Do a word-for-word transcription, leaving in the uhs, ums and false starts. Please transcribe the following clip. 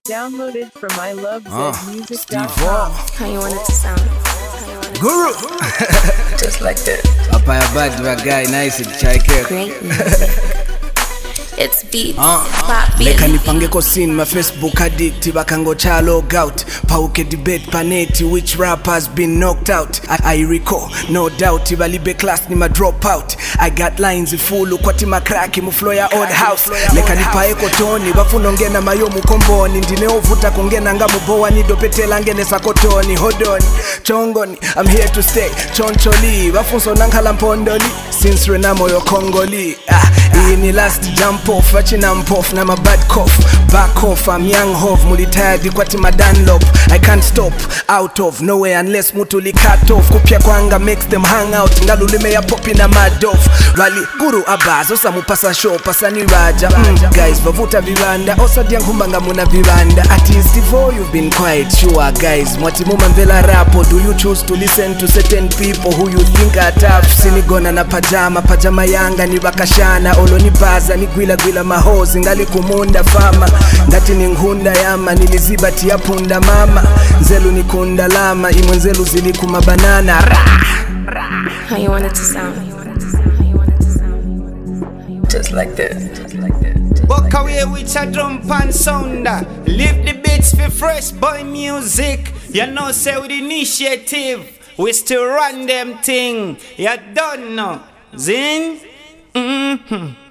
Downloaded from I love Uh, zed music Steve dot com. How you want it to sound? How you want it to Guru. sound? Just like that. Hapa ya bad wa guy nice chake. Great music. It's beats, Uh, pop beats. Leka nipange ko scene my Facebook addict bakango cha log out. Pauke debate paneti which rappers been knocked out. I, I recall no doubt ibalibe class ni ma drop out. I got lines full kwati makraki mu flow ya old house. Leka nipae ko toni bafuna ngena mayo mu komboni ndine ovuta kongena nga mubowa ni dopetela ngene sakotoni hold on chongoni I'm here to stay choncholi bafunso nankhala mpondoli since renamo yo Congoli. Ah, iyi ni last jump off achina mpof na my bad cough back off I'm young hov mulitayadi kwati madanlop I can't stop out of nowhere unless mutu li cut off kupya kwanga makes them hang out ngalulime ya popi na madoff wali guru abazo samupasa show pasani raja mm, guys vavuta vibanda osa diangumbanga muna vibanda at least before you've been quite sure guys mwati muma mvela rapo do you choose to listen to certain people who you think are tough sinigona na pajama pajama yanga ni bakashana oloni baza ni gwila gwila mahozi ngali kumunda fama ngati ni ngunda yama niliziba tia punda mama nzelu ni kunda lama imwenzelu zili kumabanana ra, ra. How you want it to sound? How you want it to sound? How you want it to sound? Just like that. Just like that. Walk away with a drum pan sounder. Leave the beats for fresh boy music. You know say with initiative we still run them thing. You don't know. Zin? Mm-hmm.